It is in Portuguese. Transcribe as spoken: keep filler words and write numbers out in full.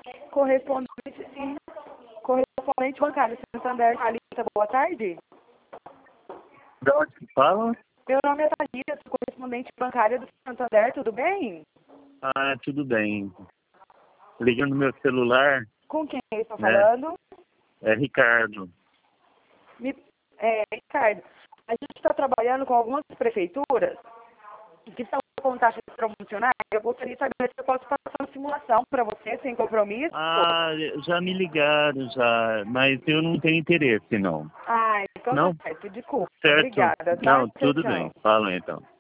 Correspondente, sim. Correspondente bancário Santander, Thalita, boa tarde. De onde que fala? Meu nome é Thalita, sou correspondente bancária do Santander, tudo bem? Ah, tudo bem. Ligando no meu celular, Com quem eu estou né? falando? É Ricardo. Me, é, Ricardo, a gente está trabalhando com algumas prefeituras que estão com taxas promocionais. Eu gostaria de saber se eu posso passar uma simulação para você, sem compromisso. Ah, já me ligaram, já, mas eu não tenho interesse, não. Ah, então Não? tá certo, desculpa. Certo? Obrigada, tá? Não, Tchau, tudo tchau. bem. Fala então.